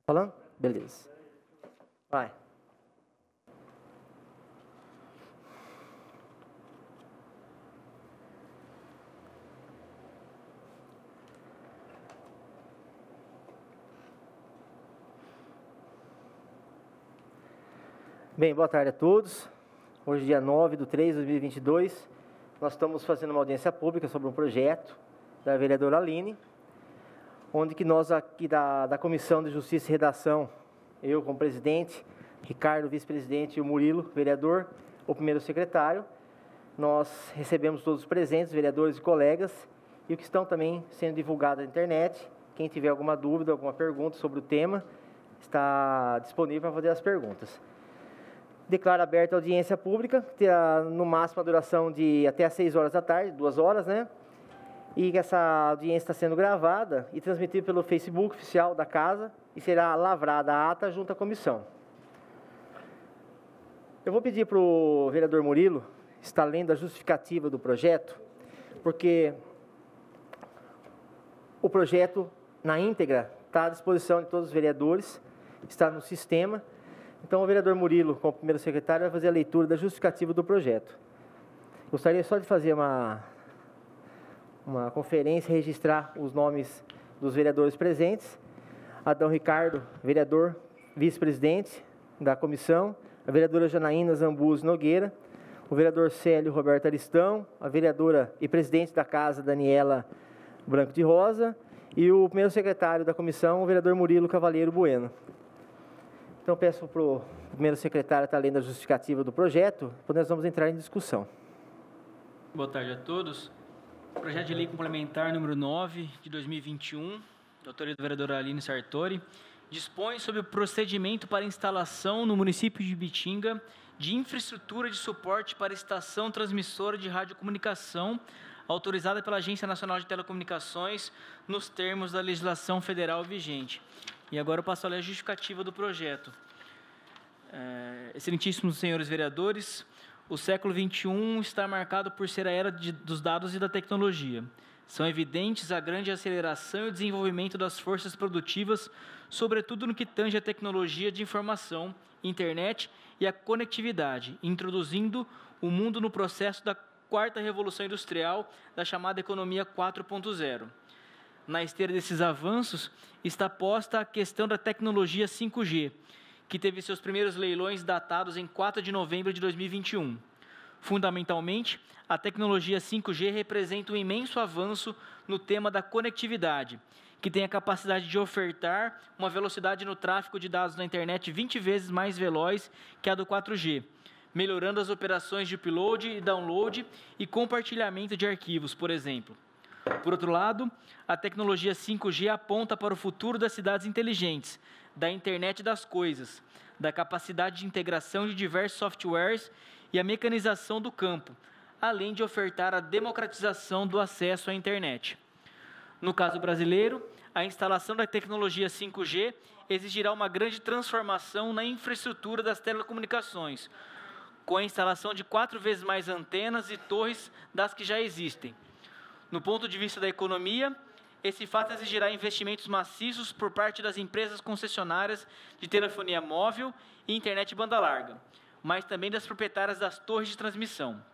Falando? Beleza. Vai. Bem, boa tarde a todos. Hoje, dia 9/3/2022, nós estamos fazendo uma audiência pública sobre um projeto da vereadora Aline, onde que nós aqui da Comissão de Justiça e Redação, eu como presidente, Ricardo, vice-presidente, e o Murilo, vereador, o primeiro secretário, nós recebemos todos os presentes, vereadores e colegas, e o que estão também sendo divulgado na internet. Quem tiver alguma dúvida, alguma pergunta sobre o tema, está disponível para fazer as perguntas. Declaro aberta a audiência pública, terá no máximo a duração de até às 6 horas da tarde, 2 horas, né? E essa audiência está sendo gravada e transmitida pelo Facebook oficial da Casa e será lavrada a ata junto à comissão. Eu vou pedir para o vereador Murilo estar lendo a justificativa do projeto, porque o projeto, na íntegra, está à disposição de todos os vereadores, está no sistema. Então, o vereador Murilo, como primeiro secretário, vai fazer a leitura da justificativa do projeto. Gostaria só de fazer uma conferência e registrar os nomes dos vereadores presentes. Adão Ricardo, vereador, vice-presidente da comissão. A vereadora Janaína Zambuzi Nogueira. O vereador Célio Roberto Aristão. A vereadora e presidente da casa, Daniela Branco de Rosa. E o primeiro secretário da comissão, o vereador Murilo Cavaleiro Bueno. Então, peço para o primeiro secretário estar lendo a justificativa do projeto, depois nós vamos entrar em discussão. Boa tarde a todos. Projeto de Lei Complementar número 9 de 2021, da autoria do vereador Aline Sartori, dispõe sobre o procedimento para instalação no município de Ibitinga de infraestrutura de suporte para estação transmissora de radiocomunicação autorizada pela Agência Nacional de Telecomunicações nos termos da legislação federal vigente. E agora eu passo a ler a justificativa do projeto. Excelentíssimos senhores vereadores, o século XXI está marcado por ser a era dos dados e da tecnologia. São evidentes a grande aceleração e o desenvolvimento das forças produtivas, sobretudo no que tange a tecnologia de informação, internet e a conectividade, introduzindo o mundo no processo da quarta revolução industrial, da chamada economia 4.0. Na esteira desses avanços está posta a questão da tecnologia 5G, que teve seus primeiros leilões datados em 4 de novembro de 2021. Fundamentalmente, a tecnologia 5G representa um imenso avanço no tema da conectividade, que tem a capacidade de ofertar uma velocidade no tráfego de dados na internet 20 vezes mais veloz que a do 4G, melhorando as operações de upload e download e compartilhamento de arquivos, por exemplo. Por outro lado, a tecnologia 5G aponta para o futuro das cidades inteligentes, da internet das coisas, da capacidade de integração de diversos softwares e a mecanização do campo, além de ofertar a democratização do acesso à internet. No caso brasileiro, a instalação da tecnologia 5G exigirá uma grande transformação na infraestrutura das telecomunicações, com a instalação de 4 vezes mais antenas e torres das que já existem. No ponto de vista da economia, esse fato exigirá investimentos maciços por parte das empresas concessionárias de telefonia móvel e internet banda larga, mas também das proprietárias das torres de transmissão.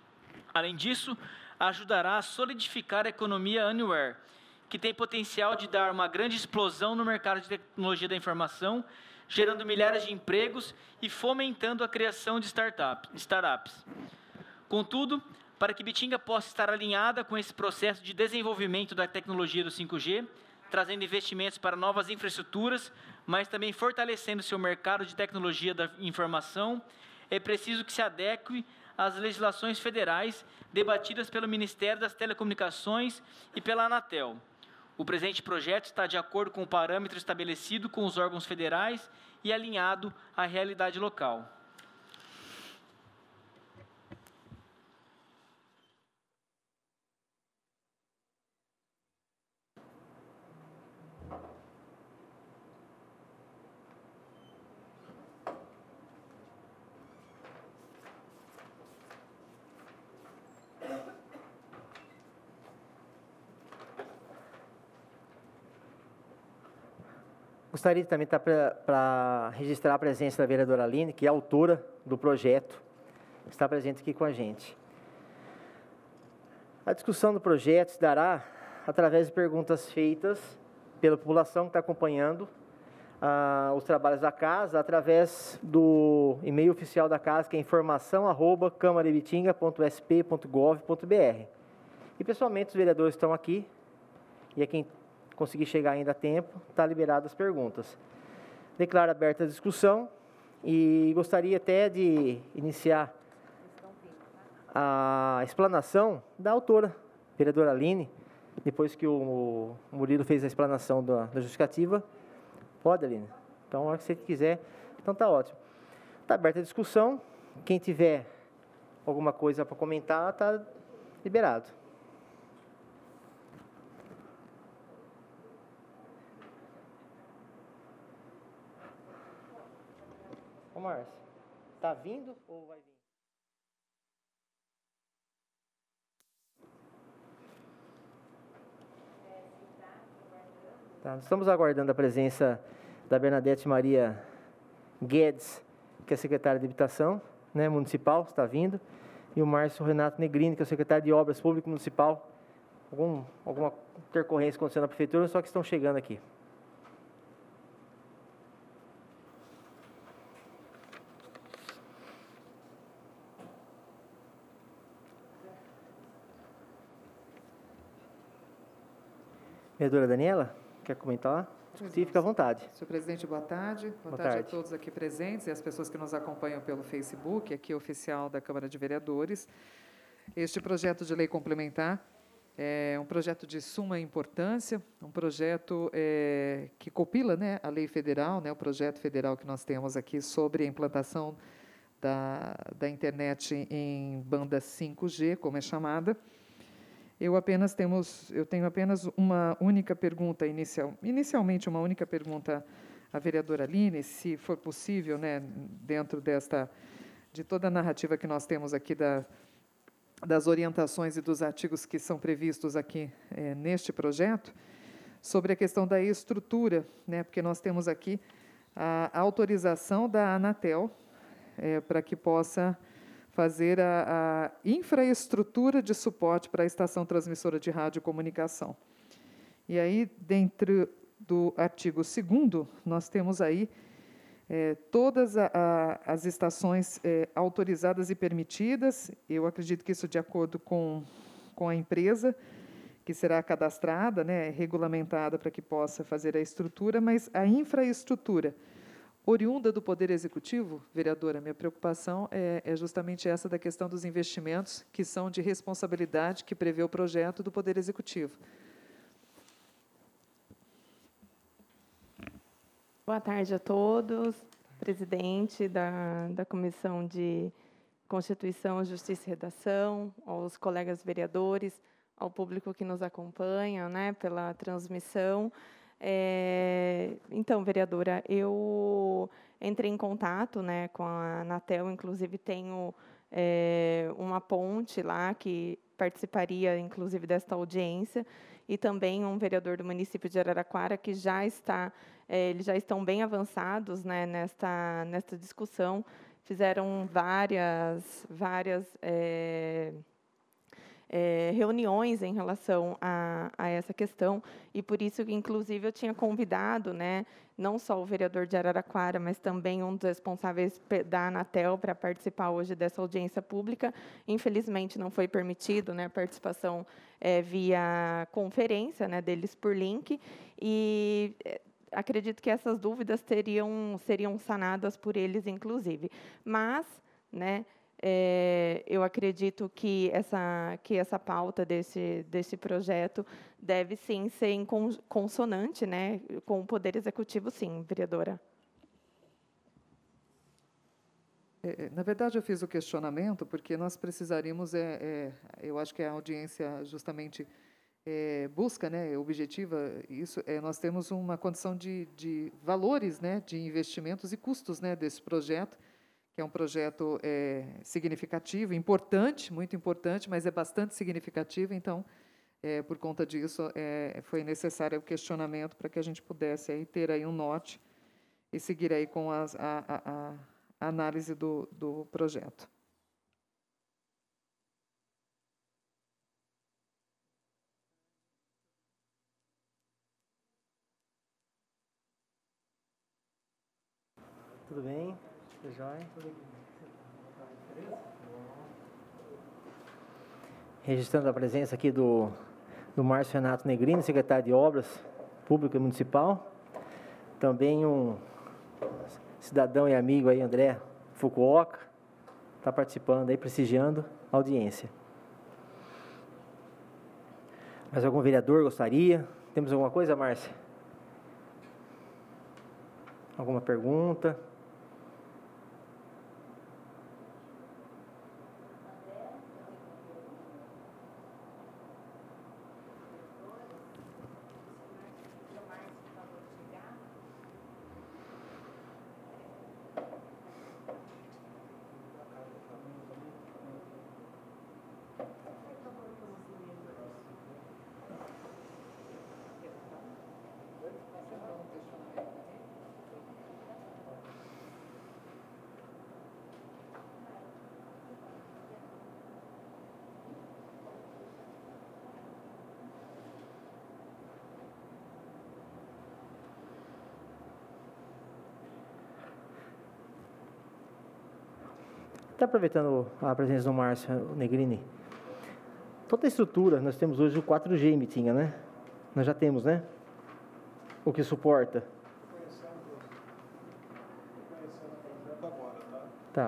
Além disso, ajudará a solidificar a economia Anywhere, que tem potencial de dar uma grande explosão no mercado de tecnologia da informação, gerando milhares de empregos e fomentando a criação de startups. Contudo, para que Ibitinga possa estar alinhada com esse processo de desenvolvimento da tecnologia do 5G, trazendo investimentos para novas infraestruturas, mas também fortalecendo seu mercado de tecnologia da informação, é preciso que se adeque às legislações federais debatidas pelo Ministério das Telecomunicações e pela Anatel. O presente projeto está de acordo com o parâmetro estabelecido com os órgãos federais e alinhado à realidade local. Gostaria também para registrar a presença da vereadora Aline, que é autora do projeto, está presente aqui com a gente. A discussão do projeto se dará através de perguntas feitas pela população que está acompanhando os trabalhos da casa, através do e-mail oficial da casa, que é informação@camaradebitinga.sp.gov.br. E, pessoalmente, os vereadores estão aqui, e a quem conseguir chegar ainda a tempo, está liberado as perguntas. Declaro aberta a discussão e gostaria até de iniciar a explanação da autora, vereadora Aline, depois que o Murilo fez a explanação da justificativa. Pode, Aline? Então, a hora que você quiser. Então, está ótimo. Está aberta a discussão. Quem tiver alguma coisa para comentar, está liberado. Ô, Márcio, está vindo ou vai vir? Tá, estamos aguardando a presença da Bernadette Maria Guedes, que é secretária de Habitação, né, municipal, está vindo, e o Márcio Renato Negrini, que é o secretário de Obras Públicas Municipal. Alguma intercorrência acontecendo na prefeitura, só que estão chegando aqui. Vereadora Daniela, quer comentar? Sim, fica à vontade. Senhor presidente, boa tarde. Boa tarde a todos aqui presentes e as pessoas que nos acompanham pelo Facebook, aqui oficial da Câmara de Vereadores. Este projeto de lei complementar é um projeto de suma importância, um projeto que compila, né, a lei federal, né, o projeto federal que nós temos aqui sobre a implantação da internet em banda 5G, como é chamada. Eu tenho apenas uma única pergunta inicialmente uma única pergunta à vereadora Aline, se for possível, né, dentro de toda a narrativa que nós temos aqui das orientações e dos artigos que são previstos aqui neste projeto, sobre a questão da estrutura, né, porque nós temos aqui a autorização da Anatel para que possa fazer a infraestrutura de suporte para a estação transmissora de rádio e comunicação. E aí, dentro do artigo 2º, nós temos aí todas as estações autorizadas e permitidas. Eu acredito que isso de acordo com a empresa, que será cadastrada, né, regulamentada para que possa fazer a estrutura, mas a infraestrutura oriunda do Poder Executivo, vereadora, minha preocupação é justamente essa da questão dos investimentos, que são de responsabilidade que prevê o projeto do Poder Executivo. Boa tarde a todos, presidente da Comissão de Constituição, Justiça e Redação, aos colegas vereadores, ao público que nos acompanha, né, pela transmissão. Então, vereadora, eu entrei em contato, né, com a Anatel, inclusive tenho uma ponte lá que participaria, inclusive, desta audiência, e também um vereador do município de Araraquara que eles já estão bem avançados, né, nesta discussão, fizeram várias reuniões em relação a essa questão, e por isso que, inclusive, eu tinha convidado, né, não só o vereador de Araraquara, mas também um dos responsáveis da Anatel para participar hoje dessa audiência pública. Infelizmente, não foi permitido, né, a participação via conferência, né, deles por link, e acredito que essas dúvidas seriam sanadas por eles, inclusive. Mas, né, eu acredito que essa pauta desse projeto deve, sim, ser em consonante, né, com o Poder Executivo, sim, vereadora. Na verdade, eu fiz o questionamento porque nós precisaríamos, eu acho que a audiência justamente busca, né, objetiva isso. Nós temos uma condição de valores, né, de investimentos e custos, né, desse projeto, que é um projeto significativo, importante, muito importante, mas é bastante significativo. Então, Por conta disso, foi necessário o questionamento para que a gente pudesse aí ter aí um norte e seguir aí com a análise do projeto. Tudo bem? Tudo jóia? Registrando a presença aqui do Márcio Renato Negrini, secretário de Obras Públicas Municipal. Também um cidadão e amigo aí, André Fukuoka, está participando aí, prestigiando a audiência. Mais algum vereador gostaria? Temos alguma coisa, Márcia? Alguma pergunta? Até aproveitando a presença do Márcio Negrini, toda a estrutura, nós temos hoje o 4G em Bitinga, né? Nós já temos, né? O que suporta. Tá.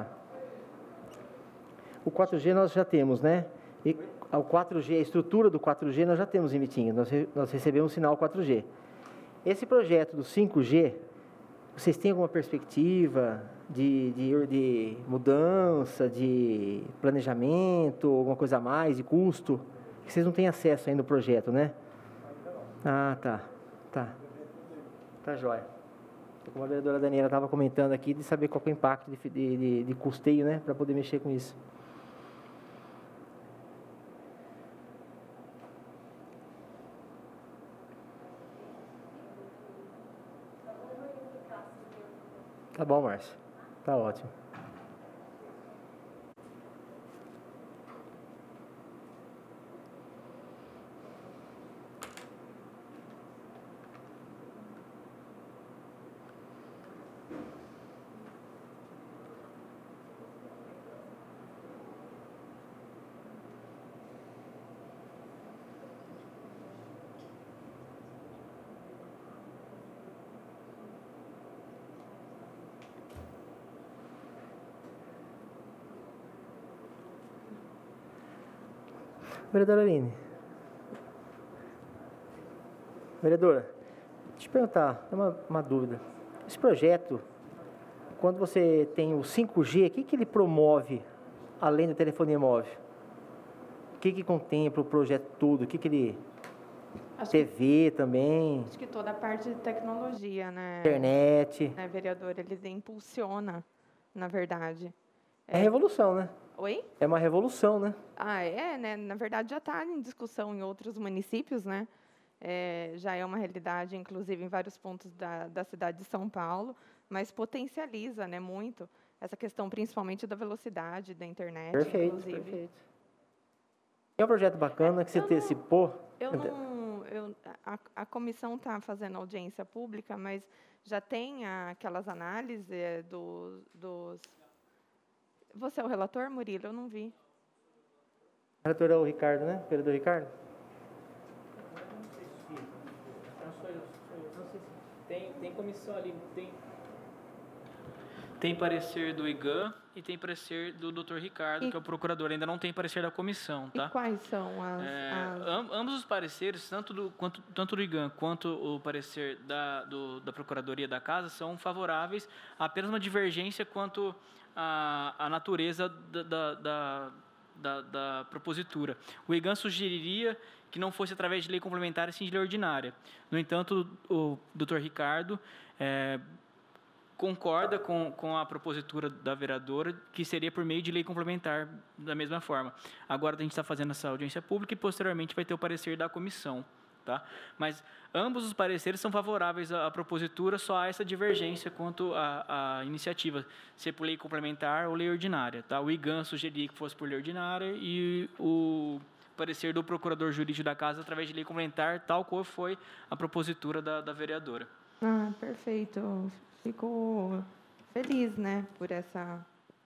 O 4G nós já temos, né? E o 4G, a estrutura do 4G nós já temos em Bitinga, nós recebemos sinal 4G. Esse projeto do 5G, vocês têm alguma perspectiva de mudança, de planejamento, alguma coisa a mais, de custo? Que vocês não têm acesso ainda ao projeto, né? Ah, tá. Tá jóia. Como a vereadora Daniela estava comentando aqui, de saber qual é o impacto de custeio, né? Para poder mexer com isso. Tá bom, Márcio. Tá ótimo. Vereadora Aline. Vereadora, deixa eu te perguntar, uma dúvida. Esse projeto, quando você tem o 5G, o que ele promove além da telefonia móvel? O que contempla o projeto todo? O que ele... TV também? Acho que toda a parte de tecnologia, né? Internet. Né, vereador, eles impulsiona, na verdade. É revolução, né? Oi? É uma revolução, né? Né? Na verdade, já está em discussão em outros municípios, né? Já é uma realidade, inclusive, em vários pontos da cidade de São Paulo, mas potencializa, né, muito essa questão, principalmente da velocidade da internet, inclusive. Perfeito. É um projeto bacana que você antecipou. A comissão está fazendo audiência pública, mas já tem aquelas análises dos... Você é o relator, Murilo? Eu não vi. O relator é o Ricardo, né? Vereador Ricardo? Tem comissão ali, tem parecer do IGAN e tem parecer do Dr. Ricardo, que é o procurador. Ainda não tem parecer da comissão, tá? E quais são ambos os pareceres, tanto do IGAN quanto o parecer da Procuradoria da Casa, são favoráveis, apenas uma divergência quanto à natureza da propositura. O IGAN sugeriria que não fosse através de lei complementar, e sim de lei ordinária. No entanto, o Dr. Ricardo concorda com a propositura da vereadora, que seria por meio de lei complementar da mesma forma. Agora a gente está fazendo essa audiência pública e posteriormente vai ter o parecer da comissão. Tá? Mas ambos os pareceres são favoráveis à propositura, só há essa divergência quanto à iniciativa, se é por lei complementar ou lei ordinária. Tá? O IGAN sugeria que fosse por lei ordinária e o parecer do procurador jurídico da casa através de lei complementar, tal qual foi a propositura da vereadora. Ah, perfeito. Fico feliz, né, por essa...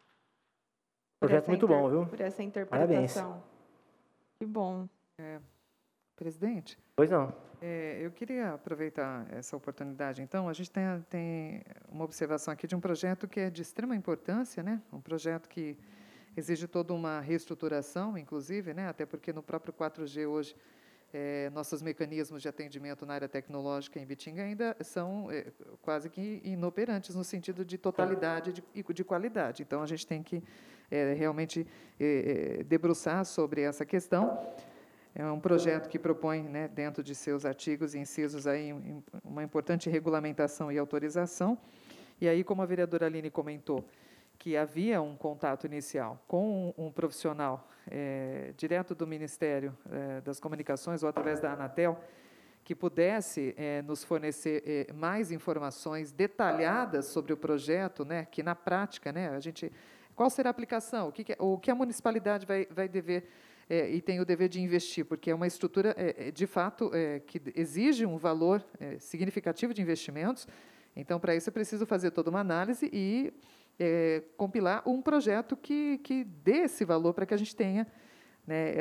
Projeto muito bom, viu? Por essa interpretação. Parabéns. Que bom. Presidente? Pois não. Eu queria aproveitar essa oportunidade. Então, a gente tem uma observação aqui de um projeto que é de extrema importância, né? Um projeto que exige toda uma reestruturação, inclusive, né? Até porque no próprio 4G hoje, nossos mecanismos de atendimento na área tecnológica em Bitinga ainda são quase que inoperantes no sentido de totalidade e de qualidade. Então, a gente tem que realmente debruçar sobre essa questão. É um projeto que propõe, né, dentro de seus artigos e incisos, aí, uma importante regulamentação e autorização. E aí, como a vereadora Aline comentou, que havia um contato inicial com um profissional direto do Ministério das Comunicações ou através da Anatel, que pudesse nos fornecer mais informações detalhadas sobre o projeto, né, que na prática, né, qual será a aplicação, o que a municipalidade vai dever e tem o dever de investir, porque é uma estrutura, de fato, que exige um valor significativo de investimentos. Então, para isso, é preciso fazer toda uma análise e compilar um projeto que dê esse valor para que a gente tenha, né,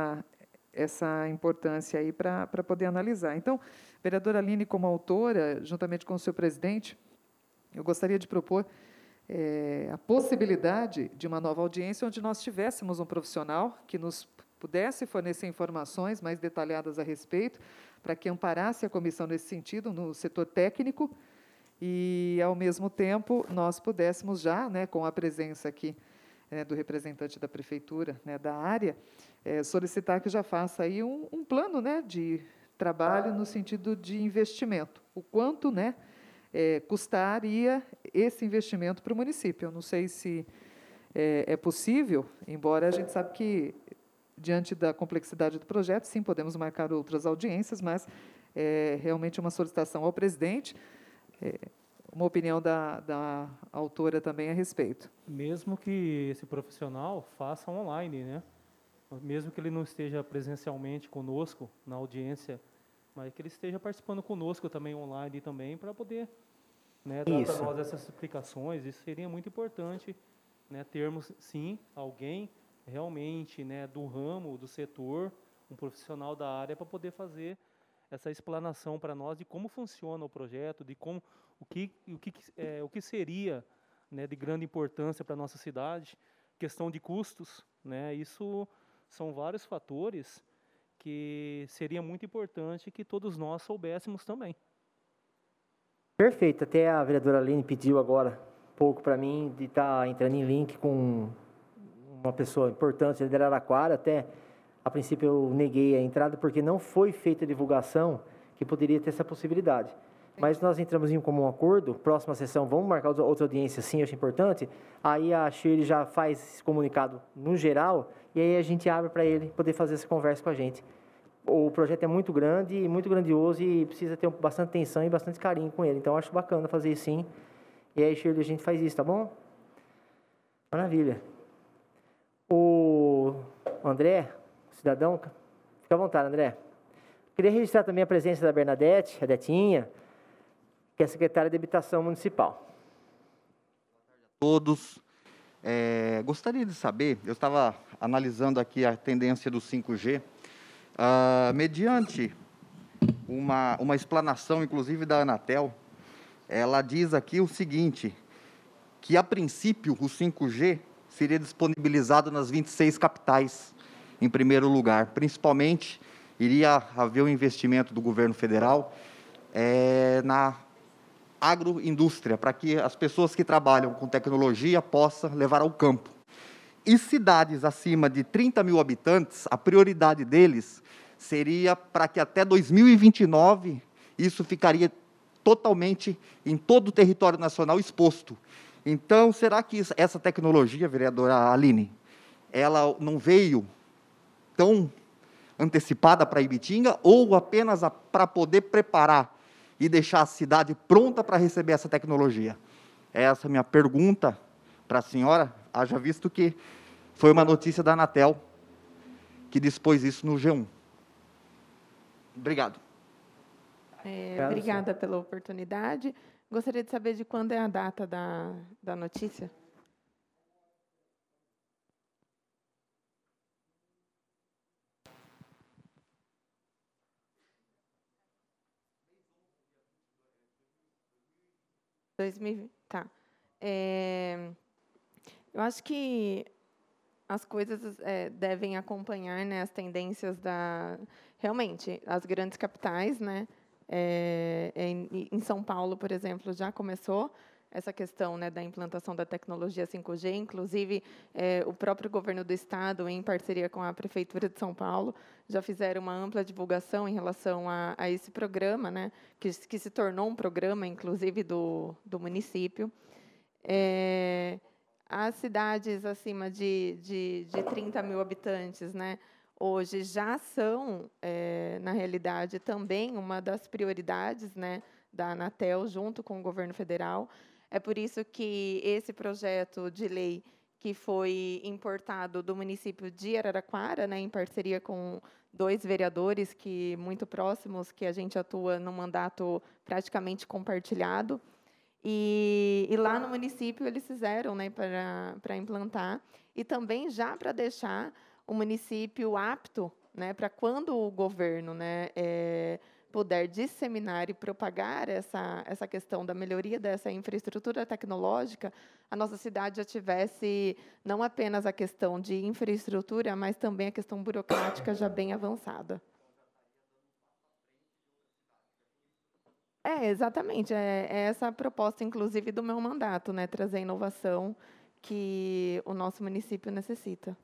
essa importância aí para poder analisar. Então, vereadora Aline, como autora, juntamente com o seu presidente, eu gostaria de propor a possibilidade de uma nova audiência onde nós tivéssemos um profissional que nos pudesse fornecer informações mais detalhadas a respeito, para que amparasse a comissão nesse sentido, no setor técnico, e, ao mesmo tempo, nós pudéssemos já, né, com a presença aqui do representante da prefeitura, né, da área, solicitar que já faça aí um plano, né, de trabalho no sentido de investimento. O quanto, né, custaria esse investimento para o município. Eu não sei se é possível, embora a gente sabe que, diante da complexidade do projeto, sim, podemos marcar outras audiências, mas realmente uma solicitação ao presidente, uma opinião da autora também a respeito. Mesmo que esse profissional faça online, né? Mesmo que ele não esteja presencialmente conosco na audiência, mas que ele esteja participando conosco também online também, para poder, né, dar para nós essas explicações. Isso seria muito importante, né, termos, sim, alguém realmente, né, do ramo, do setor, um profissional da área, para poder fazer essa explanação para nós de como funciona o projeto, de como o que seria, né, de grande importância para a nossa cidade, questão de custos, né, isso são vários fatores que seria muito importante que todos nós soubéssemos também. Perfeito. Até a vereadora Aline pediu agora pouco para mim de estar entrando em link com uma pessoa importante de Araraquara. Até, a princípio, eu neguei a entrada porque não foi feita a divulgação que poderia ter essa possibilidade. Mas nós entramos em um comum acordo, próxima sessão, vamos marcar outra audiência, sim, eu acho importante. Aí a Shirley já faz esse comunicado no geral, e aí a gente abre para ele poder fazer essa conversa com a gente. O projeto é muito grande, muito grandioso, e precisa ter bastante atenção e bastante carinho com ele. Então, eu acho bacana fazer isso, sim. E aí, Shirley, a gente faz isso, tá bom? Maravilha. O André, cidadão, fica à vontade, André. Queria registrar também a presença da Bernadette, a Detinha, que é secretária de Habitação Municipal. Boa tarde a todos. Gostaria de saber, eu estava analisando aqui a tendência do 5G, mediante uma explanação, inclusive, da Anatel, ela diz aqui o seguinte, que, a princípio, o 5G seria disponibilizado nas 26 capitais, em primeiro lugar. Principalmente, iria haver um investimento do governo federal na agroindústria, para que as pessoas que trabalham com tecnologia possam levar ao campo. E cidades acima de 30 mil habitantes, a prioridade deles seria para que até 2029 isso ficaria totalmente em todo o território nacional exposto. Então, será que essa tecnologia, vereadora Aline, ela não veio tão antecipada para Ibitinga ou apenas para poder preparar e deixar a cidade pronta para receber essa tecnologia? Essa é a minha pergunta para a senhora, haja visto que foi uma notícia da Anatel que dispôs isso no G1. Obrigado. Obrigada pela oportunidade. Gostaria de saber de quando é a data da notícia. Tá. Eu acho que as coisas devem acompanhar, né, as tendências realmente, as grandes capitais, né? Em São Paulo, por exemplo, já começou essa questão, né, da implantação da tecnologia 5G, inclusive o próprio governo do estado, em parceria com a prefeitura de São Paulo, já fizeram uma ampla divulgação em relação a esse programa, né, que se tornou um programa, inclusive, do município. As cidades acima de 30 mil habitantes, né, hoje já são, na realidade, também uma das prioridades, né, da Anatel, junto com o governo federal. É por isso que esse projeto de lei que foi importado do município de Araraquara, né, em parceria com 2 vereadores muito próximos, que a gente atua no mandato praticamente compartilhado, e lá no município eles fizeram, né, para implantar, e também já para deixar o município apto, né, para quando o governo, né, puder disseminar e propagar essa questão da melhoria dessa infraestrutura tecnológica, a nossa cidade já tivesse não apenas a questão de infraestrutura, mas também a questão burocrática já bem avançada. Exatamente. É essa a proposta, inclusive, do meu mandato, né, trazer a inovação que o nosso município necessita.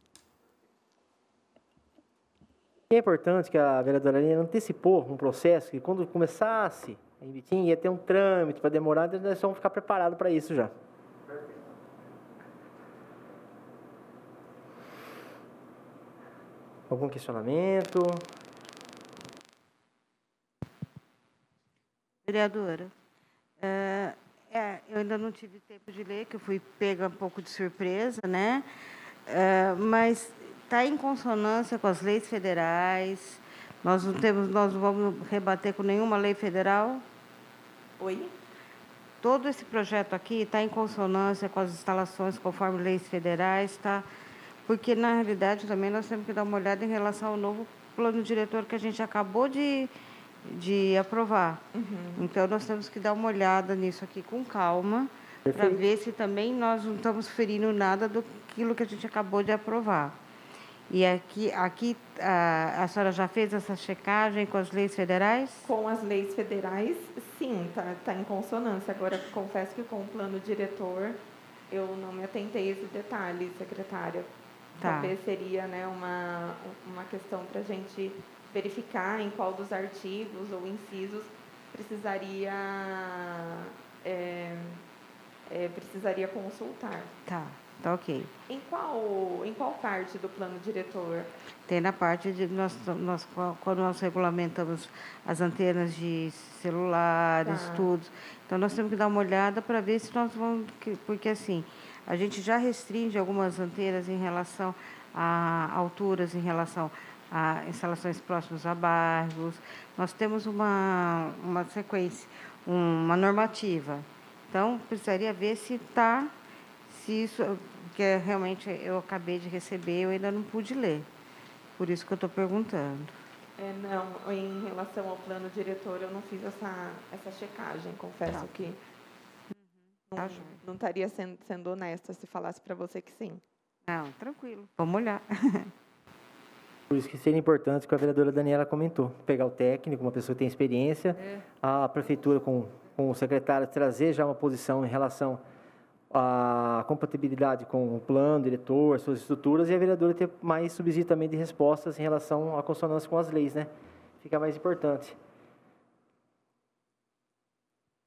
É importante que a vereadora Aline antecipou um processo que, quando começasse em Ibitinga, ia ter um trâmite para demorar, então nós vamos ficar preparados para isso já. Algum questionamento? Vereadora, eu ainda não tive tempo de ler, que eu fui pega um pouco de surpresa, né? Mas está em consonância com as leis federais. Nós não vamos rebater com nenhuma lei federal? Oi? Todo esse projeto aqui está em consonância com as instalações conforme leis federais, tá? Porque, na realidade, também nós temos que dar uma olhada em relação ao novo plano diretor que a gente acabou de aprovar. Uhum. Então, nós temos que dar uma olhada nisso aqui com calma, para ver se também nós não estamos ferindo nada daquilo que a gente acabou de aprovar. E aqui a senhora já fez essa checagem com as leis federais? Com as leis federais, sim, tá em consonância. Agora, confesso que com o plano diretor, eu não me atentei a esse detalhe, secretária. Tá. Talvez seria, né, uma questão para a gente verificar em qual dos artigos ou incisos precisaria consultar. Tá ok. Em qual parte do plano diretor? Tem na parte de quando nós regulamentamos as antenas de celulares, tudo. Então, nós temos que dar uma olhada para ver se nós vamos... Porque, assim, a gente já restringe algumas antenas em relação a alturas, em relação a instalações próximas a bairros. Nós temos uma sequência, uma normativa. Então, precisaria ver se isso, que realmente eu acabei de receber, eu ainda não pude ler. Por isso que eu estou perguntando. Não, em relação ao plano diretor, eu não fiz essa checagem, confesso que não estaria sendo honesta se falasse para você que sim. Não, tranquilo, vamos olhar. Por isso que seria importante, que a vereadora Daniela comentou, pegar o técnico, uma pessoa que tem experiência, a prefeitura com o secretário trazer já uma posição em relação à compatibilidade com o plano, diretor, suas estruturas, e a vereadora ter mais subsídio também de respostas em relação à consonância com as leis, né? Fica mais importante.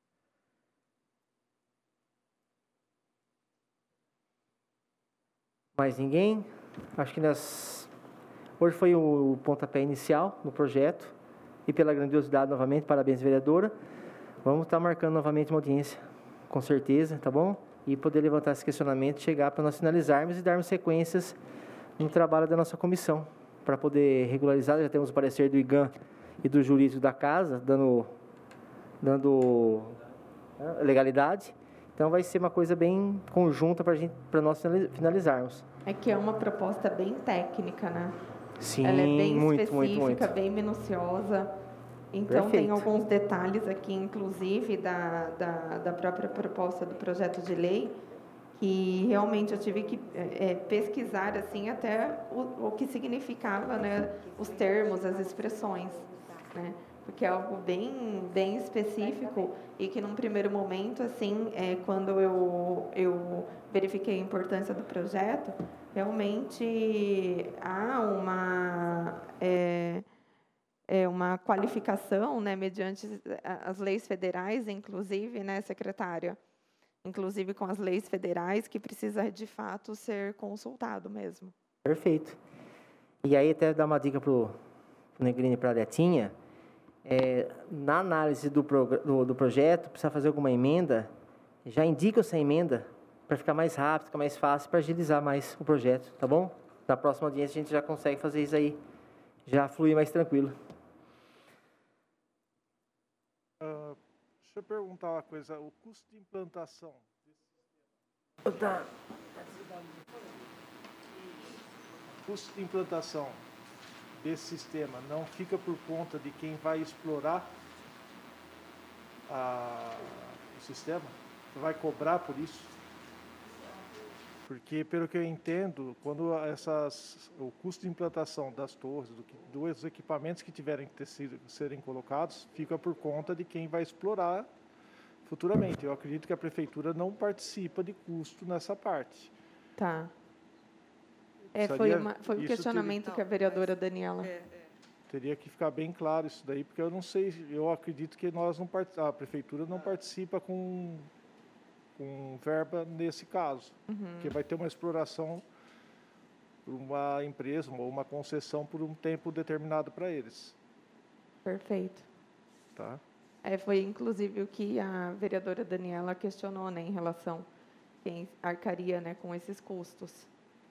Mais ninguém? Acho que hoje foi o pontapé inicial no projeto. E pela grandiosidade, novamente, parabéns, vereadora. Vamos estar marcando novamente uma audiência, com certeza, tá bom? E poder levantar esse questionamento, chegar para nós finalizarmos e darmos sequências no trabalho da nossa comissão, para poder regularizar. Já temos o parecer do IGAM e do jurídico da casa, dando legalidade. Então, vai ser uma coisa bem conjunta para nós finalizarmos. É que é uma proposta bem técnica, né? Sim, ela é bem muito, específica, muito. Bem minuciosa. Então, tem alguns detalhes aqui, inclusive, da própria proposta do projeto de lei, que realmente eu tive que pesquisar assim, até o que significava, né, os termos, as expressões, né? Porque é algo bem específico e que, num primeiro momento, assim, quando eu verifiquei a importância do projeto, realmente há uma qualificação, né, mediante as leis federais, inclusive, né, secretária? Inclusive com as leis federais, que precisa, de fato, ser consultado mesmo. Perfeito. E aí, até dar uma dica para o Negrini e para a Letinha, na análise do projeto, precisa fazer alguma emenda, já indica essa emenda para ficar mais rápido, ficar mais fácil, para agilizar mais o projeto, tá bom? Na próxima audiência a gente já consegue fazer isso aí, já fluir mais tranquilo. Deixa eu perguntar uma coisa, o custo de implantação desse sistema não fica por conta de quem vai explorar o sistema? Vai cobrar por isso? Porque, pelo que eu entendo, quando o custo de implantação das torres, dos equipamentos que tiverem que serem colocados, fica por conta de quem vai explorar futuramente. Eu acredito que a prefeitura não participa de custo nessa parte. Tá. Foi um questionamento que a vereadora Daniela... Teria que ficar bem claro isso daí, porque eu não sei, eu acredito que a prefeitura não participa com verba nesse caso, porque vai ter uma exploração por uma empresa ou uma concessão por um tempo determinado para eles. Perfeito. Tá? Foi inclusive o que a vereadora Daniela questionou, né, em relação a quem arcaria, né, com esses custos.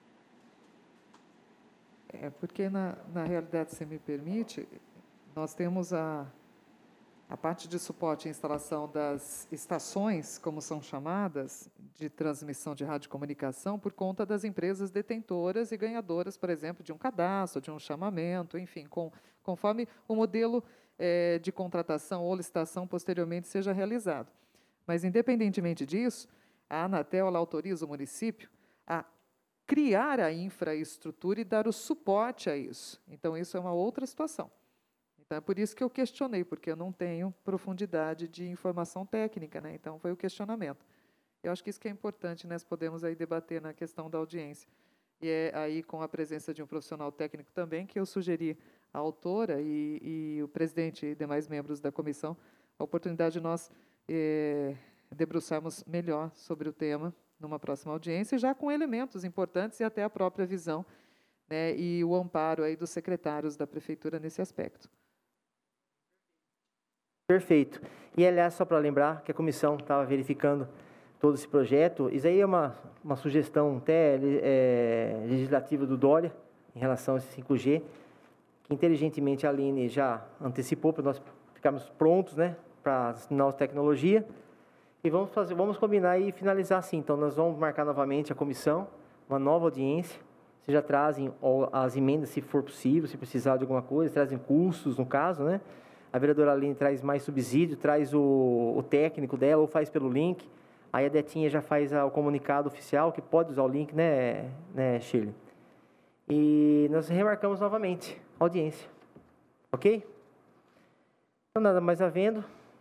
Porque na realidade, se me permite, nós temos a parte de suporte e instalação das estações, como são chamadas, de transmissão de radiocomunicação, por conta das empresas detentoras e ganhadoras, por exemplo, de um cadastro, de um chamamento, enfim, conforme o modelo de contratação ou licitação posteriormente seja realizado. Mas, independentemente disso, a Anatel ela autoriza o município a criar a infraestrutura e dar o suporte a isso. Então, isso é uma outra situação. Então, é por isso que eu questionei, porque eu não tenho profundidade de informação técnica, né? Então, foi o questionamento. Eu acho que isso que é importante, nós podemos aí debater na questão da audiência. E é aí, com a presença de um profissional técnico também, que eu sugeri à autora e o presidente e demais membros da comissão a oportunidade de nós debruçarmos melhor sobre o tema numa próxima audiência, já com elementos importantes e até a própria visão, né, e o amparo aí dos secretários da prefeitura nesse aspecto. Perfeito. E, aliás, só para lembrar que a comissão estava verificando todo esse projeto, isso aí é uma sugestão até legislativa do Dória, em relação a esse 5G, que inteligentemente a Aline já antecipou para nós ficarmos prontos, né, para assinar a tecnologia. E vamos combinar e finalizar assim. Então, nós vamos marcar novamente a comissão, uma nova audiência. Vocês já trazem as emendas, se for possível, se precisar de alguma coisa, trazem custos, no caso, né? A vereadora Aline traz mais subsídio, traz o técnico dela, ou faz pelo link. Aí a Detinha já faz o comunicado oficial, que pode usar o link, né Shirley? E nós remarcamos novamente a audiência. Ok? Então, nada mais havendo.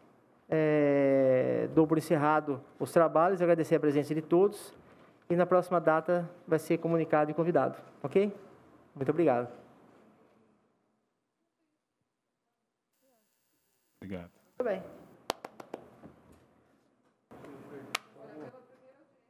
Dou por encerrado os trabalhos, agradecer a presença de todos e na próxima data vai ser comunicado e convidado, ok? Muito obrigado. Obrigado. Muito bem.